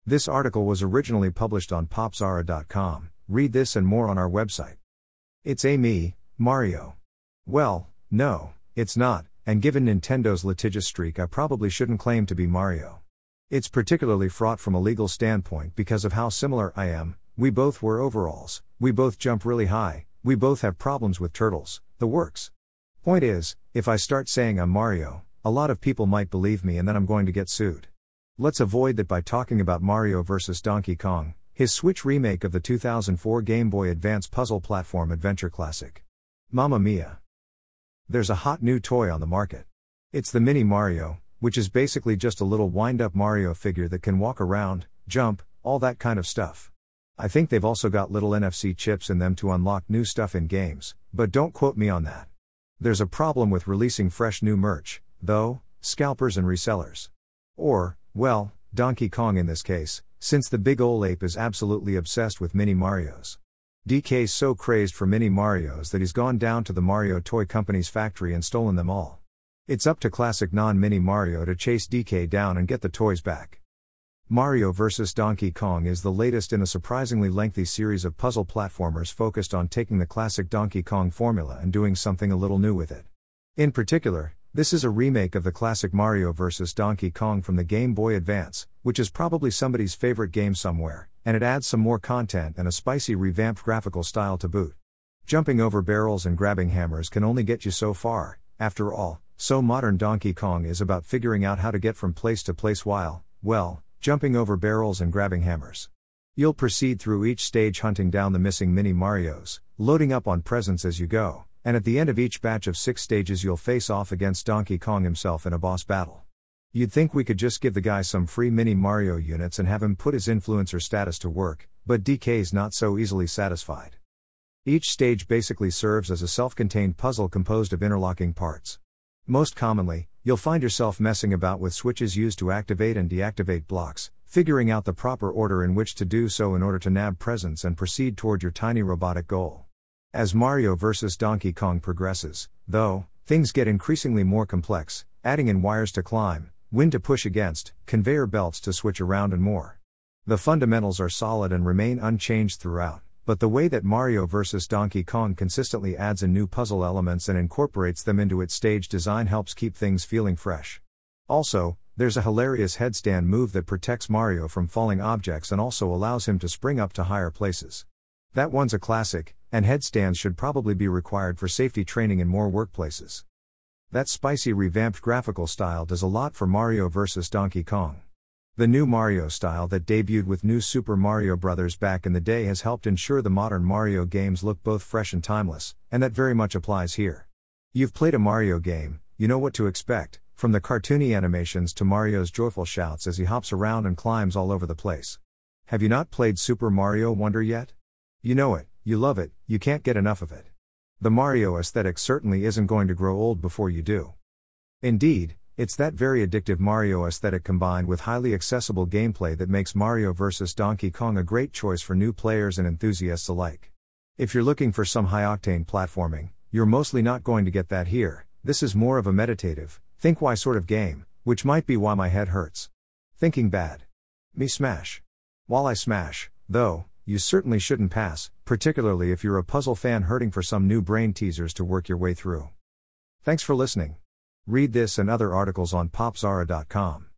This article was originally published on popzara.com. Read this and more on our website. It's me, Mario. Well, no, it's not, and given Nintendo's litigious streak, I probably shouldn't claim to be Mario. It's particularly fraught from a legal standpoint because of how similar I am. We both wear overalls, we both jump really high, we both have problems with turtles, the works. Point is, if I start saying I'm Mario, a lot of people might believe me and then I'm going to get sued. Let's avoid that by talking about Mario vs. Donkey Kong, his Switch remake of the 2004 Game Boy Advance puzzle platform adventure classic. Mamma mia. There's a hot new toy on the market. It's the Mini Mario, which is basically just a little wind-up Mario figure that can walk around, jump, all that kind of stuff. I think they've also got little NFC chips in them to unlock new stuff in games, but don't quote me on that. There's a problem with releasing fresh new merch, though, scalpers and resellers. Or, well, Donkey Kong in this case, since the big ol' ape is absolutely obsessed with Mini Marios. DK's so crazed for Mini Marios that he's gone down to the Mario Toy Company's factory and stolen them all. It's up to classic non-Mini Mario to chase DK down and get the toys back. Mario vs. Donkey Kong is the latest in a surprisingly lengthy series of puzzle platformers focused on taking the classic Donkey Kong formula and doing something a little new with it. In particular, this is a remake of the classic Mario vs. Donkey Kong from the Game Boy Advance, which is probably somebody's favorite game somewhere, and it adds some more content and a spicy revamped graphical style to boot. Jumping over barrels and grabbing hammers can only get you so far, after all, so modern Donkey Kong is about figuring out how to get from place to place while, well, jumping over barrels and grabbing hammers. You'll proceed through each stage hunting down the missing Mini Marios, loading up on presents as you go, and at the end of each batch of 6 stages you'll face off against Donkey Kong himself in a boss battle. You'd think we could just give the guy some free Mini Mario units and have him put his influencer status to work, but DK's not so easily satisfied. Each stage basically serves as a self-contained puzzle composed of interlocking parts. Most commonly, you'll find yourself messing about with switches used to activate and deactivate blocks, figuring out the proper order in which to do so in order to nab presents and proceed toward your tiny robotic goal. As Mario vs. Donkey Kong progresses, though, things get increasingly more complex, adding in wires to climb, wind to push against, conveyor belts to switch around and more. The fundamentals are solid and remain unchanged throughout, but the way that Mario vs. Donkey Kong consistently adds in new puzzle elements and incorporates them into its stage design helps keep things feeling fresh. Also, there's a hilarious headstand move that protects Mario from falling objects and also allows him to spring up to higher places. That one's a classic, and headstands should probably be required for safety training in more workplaces. That spicy revamped graphical style does a lot for Mario vs. Donkey Kong. The new Mario style that debuted with New Super Mario Bros. Back in the day has helped ensure the modern Mario games look both fresh and timeless, and that very much applies here. You've played a Mario game, you know what to expect, from the cartoony animations to Mario's joyful shouts as he hops around and climbs all over the place. Have you not played Super Mario Wonder yet? You know it, you love it, you can't get enough of it. The Mario aesthetic certainly isn't going to grow old before you do. Indeed, it's that very addictive Mario aesthetic combined with highly accessible gameplay that makes Mario vs. Donkey Kong a great choice for new players and enthusiasts alike. If you're looking for some high-octane platforming, you're mostly not going to get that here. This is more of a meditative, think why sort of game, which might be why my head hurts. Thinking bad. Me smash. While I smash, though, you certainly shouldn't pass, particularly if you're a puzzle fan hurting for some new brain teasers to work your way through. Thanks for listening. Read this and other articles on popzara.com.